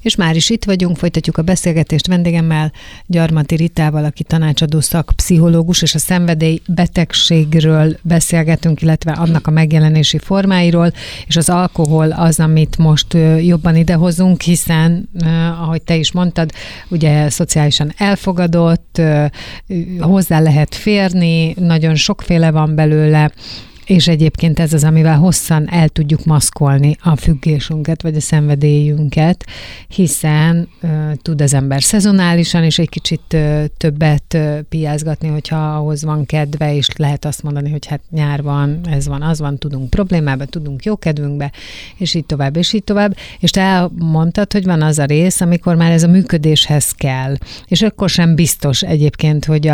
És már is itt vagyunk, folytatjuk a beszélgetést vendégemmel, Gyarmati Ritával, aki tanácsadó szakpszichológus, és a szenvedélybetegségről beszélgetünk, illetve annak a megjelenési formáiról, és az alkohol az, amit most jobban idehozunk, hiszen, ahogy te is mondtad, ugye szociálisan elfogadott, hozzá lehet férni, nagyon sokféle van belőle, és egyébként ez az, amivel hosszan el tudjuk maszkolni a függésünket, vagy a szenvedélyünket, hiszen tud az ember szezonálisan is egy kicsit többet piázgatni, hogyha ahhoz van kedve, és lehet azt mondani, hogy hát nyár van, ez van, az van, tudunk problémába, tudunk jókedvünkbe, és így tovább, és így tovább. És te elmondtad, hogy van az a rész, amikor már ez a működéshez kell. És akkor sem biztos egyébként, hogy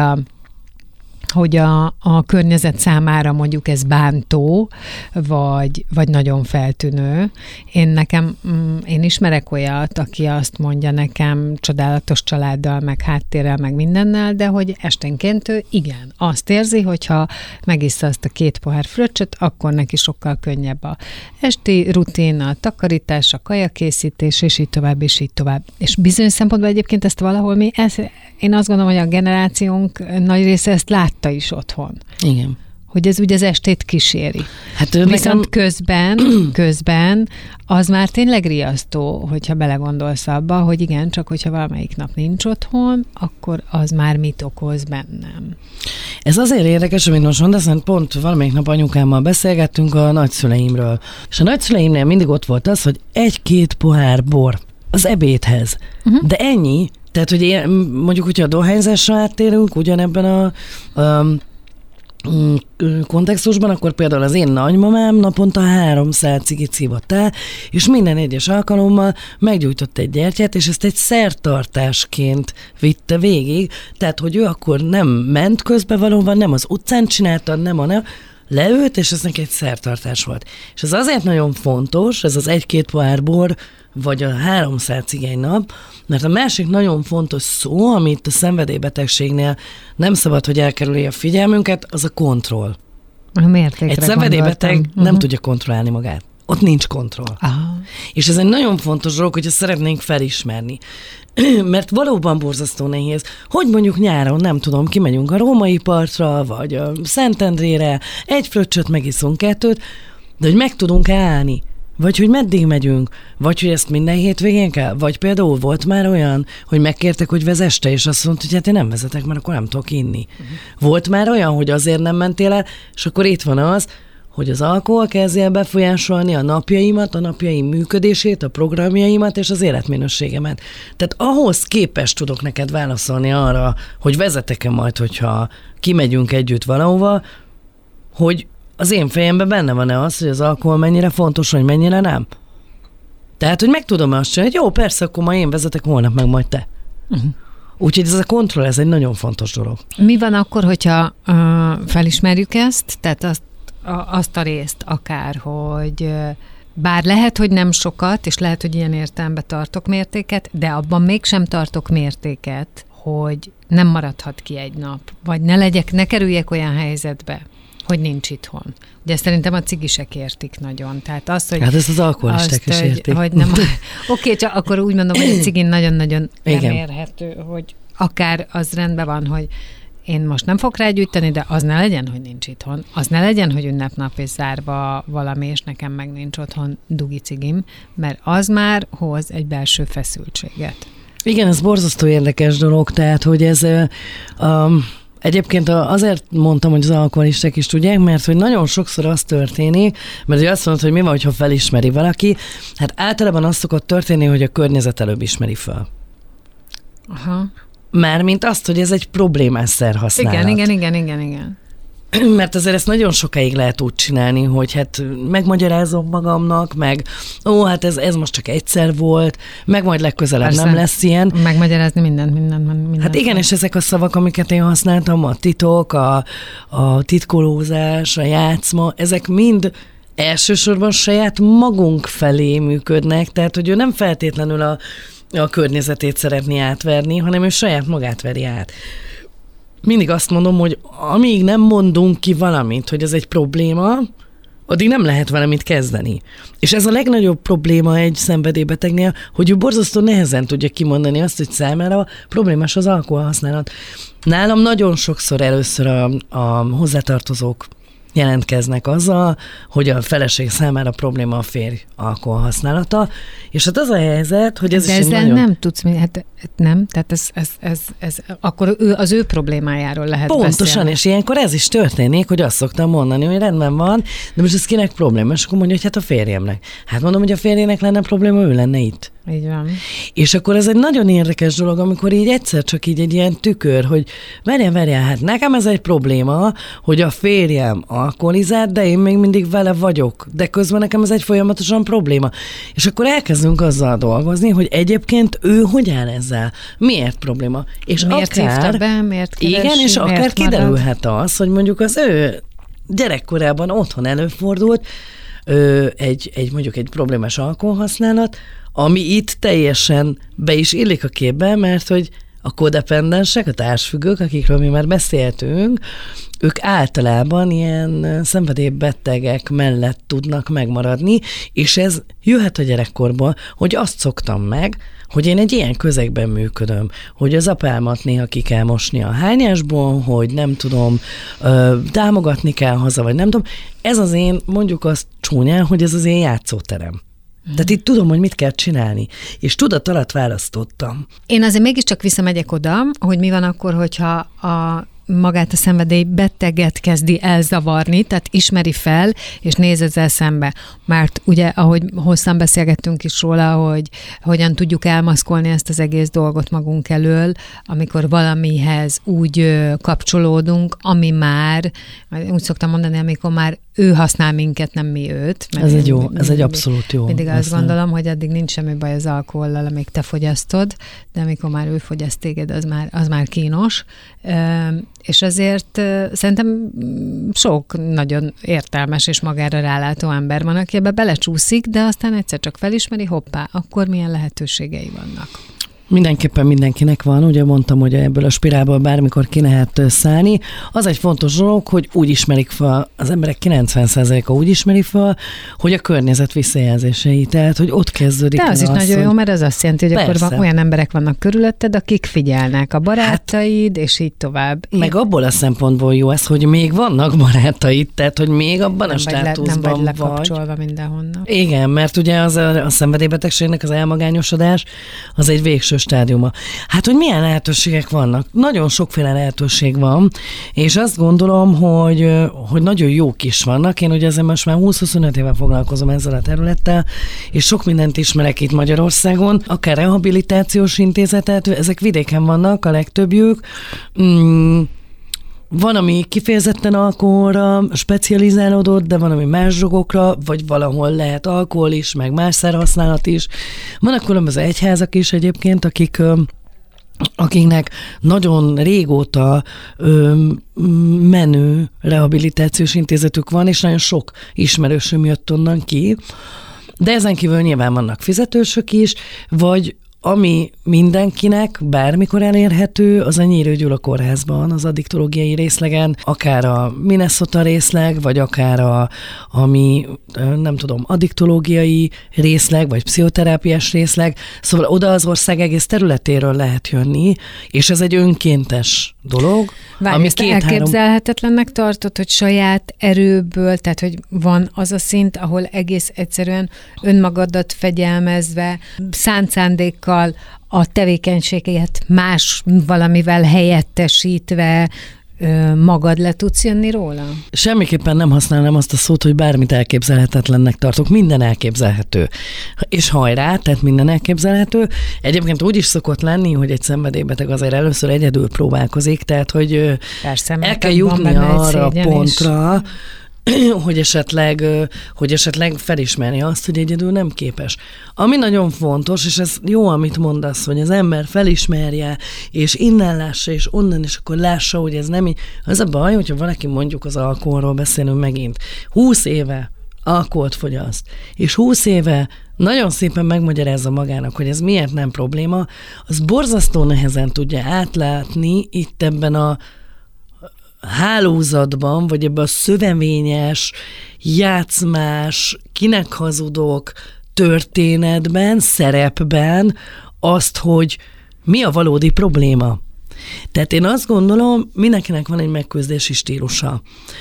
a környezet számára mondjuk ez bántó, vagy nagyon feltűnő. Én ismerek olyat, aki azt mondja nekem csodálatos családdal, meg háttérrel, meg mindennel, de hogy esténként ő igen, azt érzi, hogyha megissza azt a 2 pohár fröccsöt, akkor neki sokkal könnyebb a esti rutin, a takarítás, a kajakészítés, és így tovább, és így tovább. És bizonyos szempontból egyébként ezt valahol én azt gondolom, hogy a generációnk nagy része ezt látta is otthon. Igen. Hogy ez ugye az estét kíséri. Hát viszont közben az már tényleg riasztó, hogyha belegondolsz abba, hogy igen, csak hogyha valamelyik nap nincs otthon, akkor az már mit okoz bennem. Ez azért érdekes, amit most mondasz, mert pont valamelyik nap anyukámmal beszélgettünk a nagyszüleimről. És a nagyszüleimnél mindig ott volt az, hogy 1-2 pohár bor az ebédhez. De ennyi. Tehát, hogy mondjuk, hogyha a dohányzásra áttérünk ugyanebben a kontextusban, akkor például az én nagymamám naponta 300 cigit szívott el, és minden egyes alkalommal meggyújtott egy gyertyát, és ezt egy szertartásként vitte végig, tehát, hogy ő akkor nem ment közbe valóban, nem az utcán csinálta, leült, és ez neki egy szertartás volt. És ez azért nagyon fontos, ez az 1-2 pohár bor, vagy a 300 cigány nap, mert a másik nagyon fontos szó, amit a szenvedélybetegségnél nem szabad, hogy elkerülje a figyelmünket, az a kontroll. Egy szenvedélybeteg nem tudja kontrollálni magát. Ott nincs kontroll. Aha. És ez egy nagyon fontos dolog, hogyha szeretnénk felismerni. Mert valóban borzasztó nehéz, hogy mondjuk nyáron, nem tudom, kimegyünk a római partra, vagy a Szentendrére, 1 fröccsöt megiszunk 2, de hogy meg tudunk állni. Vagy hogy meddig megyünk, vagy hogy ezt minden hétvégén kell, vagy például volt már olyan, hogy megkértek, hogy vezess te, és azt mondta, hogy hát én nem vezetek, mert akkor nem tudok inni. Volt már olyan, hogy azért nem mentél el, és akkor itt van az, hogy az alkohol kezdi el befolyásolni a napjaimat, a napjaim működését, a programjaimat és az életminőségemet. Tehát ahhoz képest tudok neked válaszolni arra, hogy vezetek-e majd, hogyha kimegyünk együtt valahova, hogy az én fejemben benne van-e az, hogy az alkohol mennyire fontos, hogy mennyire nem. Tehát, hogy meg tudom azt csinálni, hogy jó, persze, akkor ma én vezetek, holnap meg majd te. Úgyhogy ez a kontroll, ez egy nagyon fontos dolog. Mi van akkor, hogyha felismerjük ezt, tehát azt a részt akár, hogy bár lehet, hogy nem sokat, és lehet, hogy ilyen értelemben tartok mértéket, de abban mégsem tartok mértéket, hogy nem maradhat ki egy nap, vagy ne kerüljek olyan helyzetbe, hogy nincs itthon. Ugye szerintem a cigisek értik nagyon. Tehát azt, hogy hát ezt az alkoholisták is értik. Hogy nem, oké, csak akkor úgy mondom, hogy a cigin nagyon-nagyon nem érhető, hogy akár az rendben van, hogy én most nem fogok rágyűjteni, de az ne legyen, hogy nincs itthon. Az ne legyen, hogy ünnepnap és zárva valami, és nekem meg nincs otthon dugi cigim, mert az már hoz egy belső feszültséget. Igen, ez borzasztó érdekes dolog, tehát, hogy ez egyébként azért mondtam, hogy az alkoholisták is tudják, mert hogy nagyon sokszor az történik, mert hogy azt mondod, hogy mi van, ha felismeri valaki, hát általában az szokott történni, hogy a környezet előbb ismeri fel. Aha. Mármint azt, hogy ez egy problémás szerhasználat. Igen. Mert azért ezt nagyon sokáig lehet úgy csinálni, hogy hát megmagyarázom magamnak, meg hát ez most csak egyszer volt, meg majd legközelebb persze, nem lesz ilyen. Megmagyarázni mindent. Hát igen, és ezek a szavak, amiket én használtam, a titok, a titkolózás, a játszma, ezek mind elsősorban saját magunk felé működnek, tehát hogy ő nem feltétlenül a környezetét szeretné átverni, hanem ő saját magát veri át. Mindig azt mondom, hogy amíg nem mondunk ki valamit, hogy ez egy probléma, addig nem lehet vele mit kezdeni. És ez a legnagyobb probléma egy szenvedélybetegnél, hogy ő borzasztó nehezen tudja kimondani azt, hogy számára problémás az alkoholhasználat. Nálam nagyon sokszor először a hozzátartozók jelentkeznek azzal, hogy a feleség számára probléma a férj alkoholhasználata, és hát az a helyzet, hogy ez de is ezzel nagyon... nem tudsz, hát nem, tehát ez akkor az ő problémájáról lehet Pontosan, beszélni. és ilyenkor ez is történik, hogy azt szoktam mondani, hogy rendben van, de most ez kinek probléma? És akkor mondja, hogy hát a férjemnek. Hát mondom, hogy a férjének lenne probléma, ő lenne itt. Így van. És akkor ez egy nagyon érdekes dolog, amikor így egyszer csak így egy ilyen tükör, hogy várjál, hát nekem ez egy probléma, hogy a férjem alkoholizált, de én még mindig vele vagyok, de közben nekem ez egy folyamatosan probléma. És akkor elkezdünk azzal dolgozni, hogy egyébként ő hogy áll ezzel? Miért probléma? És miért hívta be, miért keresi, igen, és akár marad? kiderülhet az, hogy mondjuk az ő gyerekkorában otthon előfordult mondjuk egy problémás alkoholhasználat, ami itt teljesen be is illik a képbe, mert hogy a kodependensek, a társfüggők, akikről mi már beszéltünk, ők általában ilyen szenvedélybetegek mellett tudnak megmaradni, és ez jöhet a gyerekkorból, hogy azt szoktam meg, hogy én egy ilyen közegben működöm, hogy az apámat néha ki kell mosni a hányásból, hogy nem tudom, támogatni kell haza, vagy nem tudom. Ez az én, mondjuk azt csúnyán, hogy ez az én játszóterem. Tehát itt tudom, hogy mit kell csinálni, és tudat alatt választottam. Én azért mégiscsak visszamegyek oda, hogy mi van akkor, hogyha magát a szenvedélybeteget kezdi elzavarni, tehát ismeri fel, és néz ezzel szembe. Mert ugye, ahogy hosszan beszélgettünk is róla, hogy hogyan tudjuk elmaszkolni ezt az egész dolgot magunk elől, amikor valamihez úgy kapcsolódunk, ami már, úgy szoktam mondani, amikor már ő használ minket, nem mi őt. Ez egy abszolút jó. Mindig azt gondolom, hogy addig nincs semmi baj az alkohollal, amíg te fogyasztod, de amikor már ő fogyaszt téged, az már kínos. És azért szerintem sok nagyon értelmes és magára rálátó ember van, aki ebbe belecsúszik, de aztán egyszer csak felismeri, hoppá, akkor milyen lehetőségei vannak. Mindenképpen mindenkinek van, ugye mondtam, hogy ebből a spirálból bármikor ki lehet szállni. Az egy fontos dolog, hogy úgy ismerik fel, az emberek 90%-a úgy ismeri fel, hogy a környezet visszajelzései, tehát hogy ott kezdődik. De az is nagyon jó, mert az azt jelenti, hogy persze. Akkor olyan emberek vannak körülötted, akik figyelnek, a barátaid, és így tovább. Meg abból a szempontból jó ez, hogy még vannak barátaid, tehát hogy még abban a státuszban nem vagy lekapcsolva mindenhonnan. Igen, mert ugye a szenvedélybetegségnek az elmagányosodás az egy végső stádiuma. Hát, hogy milyen lehetőségek vannak? Nagyon sokféle lehetőség van, és azt gondolom, hogy nagyon jók is vannak. Én ugye ezzel most már 20-25 éve foglalkozom ezzel a területtel, és sok mindent ismerek itt Magyarországon, akár rehabilitációs intézetet, ezek vidéken vannak, a legtöbbjük. Van, ami kifejezetten alkoholra specializálódott, de van, ami más drogokra, vagy valahol lehet alkohol is, meg más szerhasználat is. Vannak különböző egyházak is egyébként, akiknek nagyon régóta menő rehabilitációs intézetük van, és nagyon sok ismerősöm jött onnan ki. De ezen kívül nyilván vannak fizetősök is, vagy ami mindenkinek bármikor elérhető, az a Nyírő Gyula kórházban, az addiktológiai részlegen, akár a Minnesota részleg, vagy akár ami nem tudom, addiktológiai részleg, vagy pszichoterápiás részleg. Szóval oda az ország egész területéről lehet jönni, és ez egy önkéntes dolog. Várj, ezt elképzelhetetlennek tartod, hogy saját erőből, tehát hogy van az a szint, ahol egész egyszerűen önmagadat fegyelmezve, szánt szándékkal a tevékenységet más valamivel helyettesítve magad le tudsz jönni róla? Semmiképpen nem használnám azt a szót, hogy bármit elképzelhetetlennek tartok. Minden elképzelhető. És hajrá, tehát minden elképzelhető. Egyébként úgy is szokott lenni, hogy egy szenvedélybeteg azért először egyedül próbálkozik, tehát hogy persze, el kell jutni arra a pontra, hogy esetleg felismerni azt, hogy egyedül nem képes. Ami nagyon fontos, és ez jó, amit mondasz, hogy az ember felismerje, és innen lássa, és onnan, és akkor lássa, hogy ez nem így. Az a baj, hogyha valaki mondjuk az alkoholról beszélünk megint. 20 éve alkoholt fogyaszt, és 20 éve nagyon szépen megmagyarázza magának, hogy ez miért nem probléma, az borzasztó nehezen tudja átlátni itt ebben hálózatban, vagy ebbe a szövevényes, játszmás, kinek hazudok történetben, szerepben azt, hogy mi a valódi probléma. Tehát én azt gondolom, mindenkinek van egy megküzdési stílusa.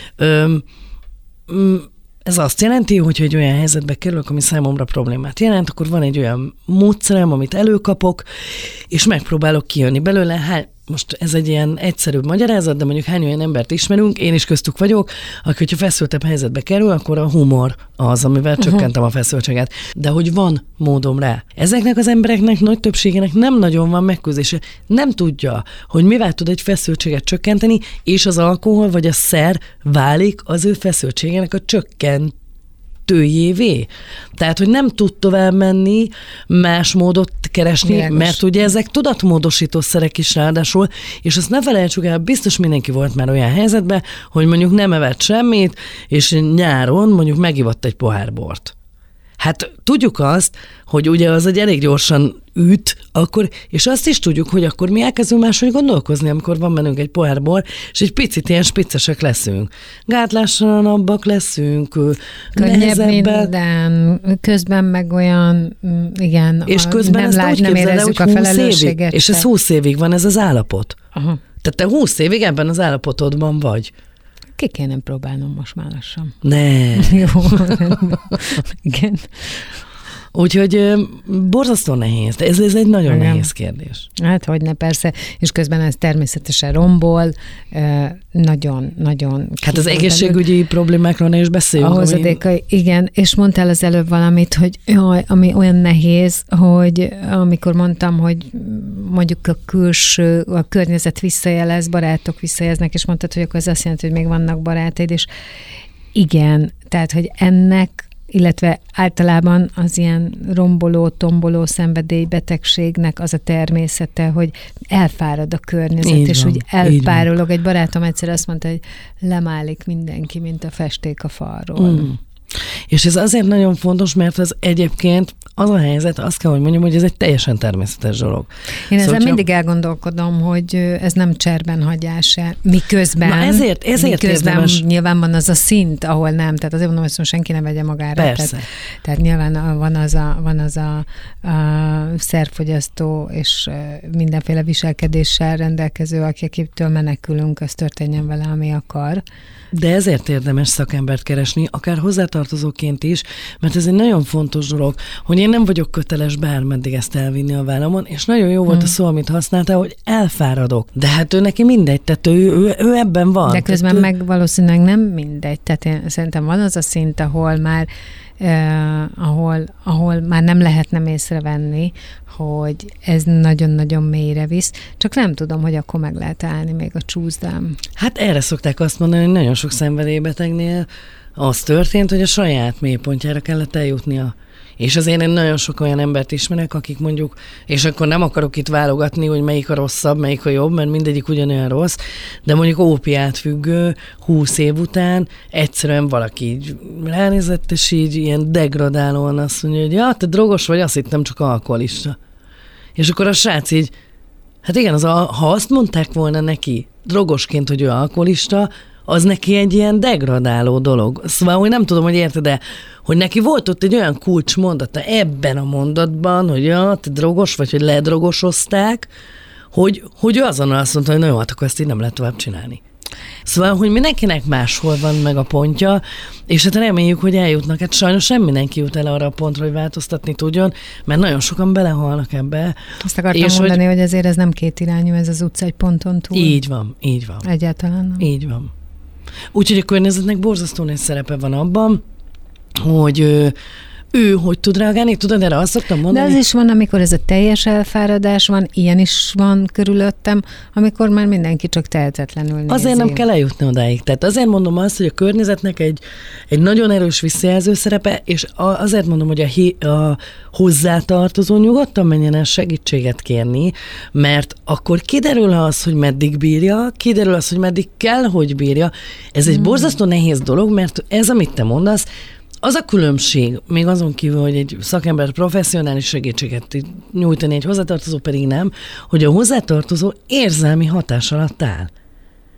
Ez azt jelenti, hogy egy olyan helyzetbe kerülök, ami számomra problémát jelent, akkor van egy olyan módszerem, amit előkapok, és megpróbálok kijönni belőle. Most ez egy ilyen egyszerűbb magyarázat, de mondjuk hány olyan embert ismerünk, én is köztük vagyok, aki, hogyha feszültebb helyzetbe kerül, akkor a humor az, amivel csökkentem a feszültséget. De hogy van módom rá. Ezeknek az embereknek nagy többségének nem nagyon van megküzdése. Nem tudja, hogy mivel tud egy feszültséget csökkenteni, és az alkohol vagy a szer válik az ő feszültségének a csökkentőjévé. Tehát, hogy nem tud tovább menni, más módot keresni, Világos. mert ugye ezek tudatmódosító szerek is ráadásul, és azt ne felejtsük el, biztos mindenki volt már olyan helyzetben, hogy mondjuk nem evett semmit, és nyáron mondjuk megivott egy pohár bort. Hát tudjuk azt, hogy ugye az egy elég gyorsan üt, akkor, és azt is tudjuk, hogy akkor mi elkezdünk máshogy gondolkozni, amikor van bennünk egy pohár bor, és egy picit ilyen spiccesek leszünk. Gátlástalanabbak leszünk, könnyebb minden, közben meg olyan, igen, és közben nem érezzük a felelősséget. És ez 20 évig van ez az állapot. Aha. Tehát te 20 évig ebben az állapotodban vagy. Ki kéne próbálnom most már lassan. Ne. Jó. Igen. Úgyhogy borzasztó nehéz. Ez egy nagyon nehéz kérdés. Hát hogyne, persze. És közben ez természetesen rombol. Nagyon. Hát az egészségügyi problémákról ne is beszéljünk. A hozadékai, igen. És mondtál az előbb valamit, hogy jaj, ami olyan nehéz, hogy amikor mondtam, hogy mondjuk a környezet visszajelez, barátok visszajeleznek, és mondtad, hogy akkor ez azt jelenti, hogy még vannak barátaid, és igen, tehát, hogy ennek illetve általában az ilyen romboló, tomboló szenvedélybetegségnek az a természete, hogy elfárad a környezet, így és van, úgy elpárolog. Egy barátom egyszer azt mondta, hogy lemálik mindenki, mint a festék a falról. És ez azért nagyon fontos, mert ez egyébként az a helyzet, azt kell, hogy mondjam, hogy ez egy teljesen természetes dolog. Én ezzel mindig elgondolkodom, hogy ez nem cserben hagyás-e, miközben nyilván van az a szint, ahol nem, tehát azért mondom, hogy senki ne vegye magára. Persze. Tehát nyilván van az a szerfogyasztó és mindenféle viselkedéssel rendelkező, akitől menekülünk, az történjen vele, ami akar. De ezért érdemes szakembert keresni, akár hozzátartozóként is, mert ez egy nagyon fontos dolog, hogy én nem vagyok köteles bármeddig ezt elvinni a vállamon, és nagyon jó volt a szó, amit használtál, hogy elfáradok. De hát ő neki mindegy, tehát ő ebben van. De közben meg valószínűleg nem mindegy. Tehát én szerintem van az a szint, ahol már ahol már nem lehetne észrevenni, hogy ez nagyon-nagyon mélyre visz. Csak nem tudom, hogy akkor meg lehet állni még a csúszdám. Hát erre szokták azt mondani, hogy nagyon sok szenvedélybetegnél az történt, hogy a saját mélypontjára kellett eljutnia. És azért én nagyon sok olyan embert ismerek, akik mondjuk, és akkor nem akarok itt válogatni, hogy melyik a rosszabb, melyik a jobb, mert mindegyik ugyanolyan rossz, de mondjuk ópiátfüggő 20 év után egyszerűen valaki így ránézett, és így ilyen degradálóan azt mondja, hogy ja, te drogos vagy, azt hittem csak alkoholista. És akkor a srác így, hát igen, ha azt mondták volna neki drogosként, hogy ő alkoholista, az neki egy ilyen degradáló dolog. Szóval, hogy nem tudom, hogy érted, de hogy neki volt ott egy olyan kulcsmondata ebben a mondatban, hogy ja, te drogos vagy, hogy ledrogosozták, hogy ő azonnal azt mondta, hogy na jó, hát akkor ezt így nem lehet tovább csinálni. Szóval, hogy mindenkinek máshol van meg a pontja, és hát reméljük, hogy eljutnak. Hát sajnos nem mindenki jut el arra a pontra, hogy változtatni tudjon, mert nagyon sokan belehalnak ebbe. Azt akartam mondani, hogy ezért ez nem kétirányú, ez az utca egy ponton túl. Így van. Egyáltalán nem. Így van. Úgyhogy a környezetnek borzasztó nagy szerepe van abban, hogy ő hogy tud reagálni, tudod, erre azt szoktam mondani. De az is van, amikor ez a teljes elfáradás van, ilyen is van körülöttem, amikor már mindenki csak tehetetlenül nézi. Azért nem kell eljutni odáig. Tehát azért mondom azt, hogy a környezetnek egy nagyon erős visszajelző szerepe, és azért mondom, hogy a hozzátartozó nyugodtan menjen el segítséget kérni, mert akkor kiderül az, hogy meddig bírja, kiderül az, hogy meddig kell, hogy bírja. Ez egy borzasztó nehéz dolog, mert ez, amit te mondasz, az a különbség, még azon kívül, hogy egy szakember professzionális segítséget nyújtani, egy hozzátartozó pedig nem, hogy a hozzátartozó érzelmi hatás alatt áll.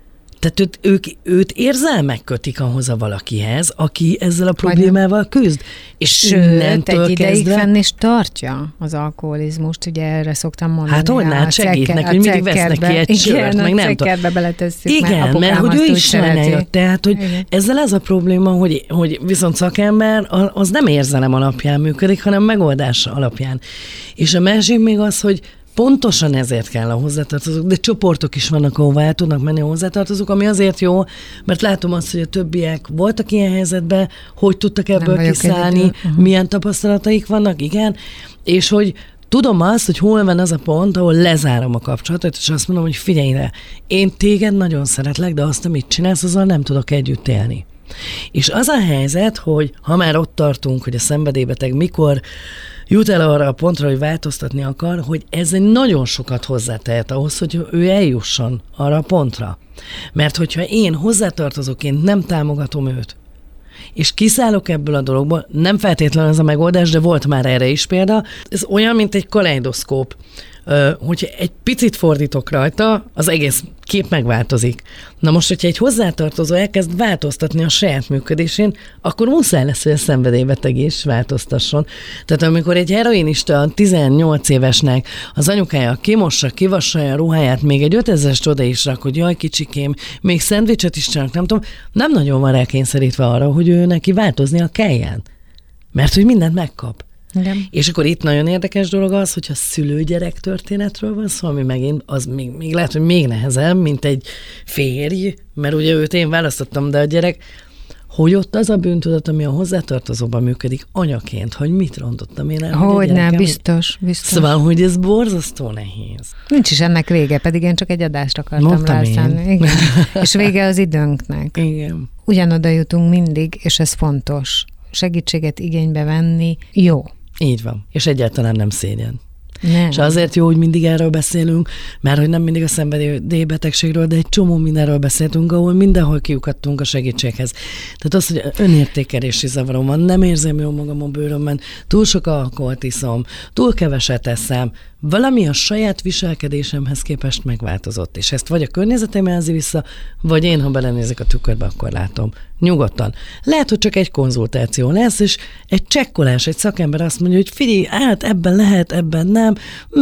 Tehát őt érzelmek kötik ahhoz a valakihez, aki ezzel a problémával küzd. És sőt, egy ideig fenn is tartja az alkoholizmust, ugye erre szoktam mondani. Hát hogy segítnek, hogy mindig vesznek ki egy sört, meg nem tudom. Beletesszük, igen, mert hogy ő is sajnálja. Tehát, hogy ezzel ez a probléma, hogy viszont szakember az nem érzelem alapján működik, hanem megoldás alapján. És a másik még az, hogy pontosan ezért kell a hozzátartozók, de csoportok is vannak, ahová el tudnak menni a hozzátartozók, ami azért jó, mert látom azt, hogy a többiek voltak ilyen helyzetben, hogy tudtak ebből kiszállni, milyen tapasztalataik vannak, igen, és hogy tudom azt, hogy hol van az a pont, ahol lezárom a kapcsolatot, és azt mondom, hogy figyelj rá, én téged nagyon szeretlek, de azt, amit csinálsz, azzal nem tudok együtt élni. És az a helyzet, hogy ha már ott tartunk, hogy a szenvedélybeteg mikor jut el arra a pontra, hogy változtatni akar, hogy ez nagyon sokat hozzátehet ahhoz, hogy ő eljusson arra a pontra. Mert hogyha én hozzátartozóként nem támogatom őt, és kiszállok ebből a dologból, nem feltétlenül ez a megoldás, de volt már erre is példa, ez olyan, mint egy kaleidoszkóp. Hogyha egy picit fordítok rajta, az egész kép megváltozik. Na most, hogyha egy hozzátartozó elkezd változtatni a saját működésén, akkor muszáj lesz, hogy a szenvedélybeteg is változtasson. Tehát amikor egy heroinista 18 évesnek az anyukája kimossa, kivassalja a ruháját, még egy 5000-est oda is rak, hogy jaj kicsikém, még szendvicset is csinálnak, nem tudom, nem nagyon van rákényszerítve arra, hogy ő neki változnia kelljen. Mert hogy mindent megkap. Igen. És akkor itt nagyon érdekes dolog az, hogyha szülő-gyerek történetről van szó, ami megint az még lehet, hogy még nehezebb, mint egy férj, mert ugye őt én választottam, de a gyerek, hogy ott az a bűntudat, ami a hozzátartozóban működik anyaként, hogy mit rontottam én el. Hogyne, biztos. Szóval, hogy ez borzasztó nehéz. Nincs is ennek vége, pedig én csak egy adást akartam rászállni. Igen. És vége az időnknek. Igen. Ugyanoda jutunk mindig, és ez fontos. Segítséget igénybe venni jó. Így van. És egyáltalán nem szégyen. Nem. És azért jó, hogy mindig erről beszélünk, mert hogy nem mindig a szenvedélybetegségről, de egy csomó mindenről beszéltünk, ahol mindenhol kiukadtunk a segítséghez. Tehát az, hogy önértékelési zavarom van, nem érzem jól magam a bőrömben, túl sok alkoholt iszom, túl keveset eszem, valami a saját viselkedésemhez képest megváltozott, és ezt vagy a környezetem jelzi vissza, vagy én, ha belenézek a tükörbe, akkor látom. Nyugodtan. Lehet, hogy csak egy konzultáció lesz, és egy csekkolás, egy szakember azt mondja, hogy figyelj, ebben lehet, ebben nem.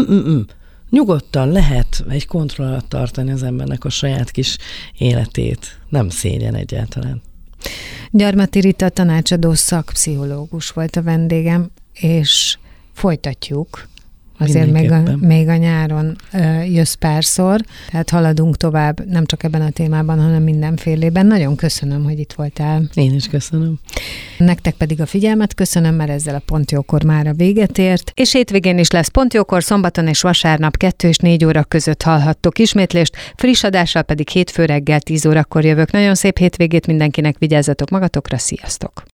Nyugodtan lehet egy kontroll alatt tartani az embernek a saját kis életét. Nem szégyen egyáltalán. Gyarmati Rita tanácsadó szakpszichológus volt a vendégem, és folytatjuk. Azért még a nyáron jössz párszor, tehát haladunk tovább, nem csak ebben a témában, hanem mindenfélében. Nagyon köszönöm, hogy itt voltál. Én is köszönöm. Nektek pedig a figyelmet köszönöm, mert ezzel a Pontjókor már a véget ért. És hétvégén is lesz Pontjókor, szombaton és vasárnap 2 és 4 óra között hallhattok ismétlést, friss adással pedig hétfő reggel 10 órakor jövök. Nagyon szép hétvégét mindenkinek, vigyázzatok magatokra, sziasztok!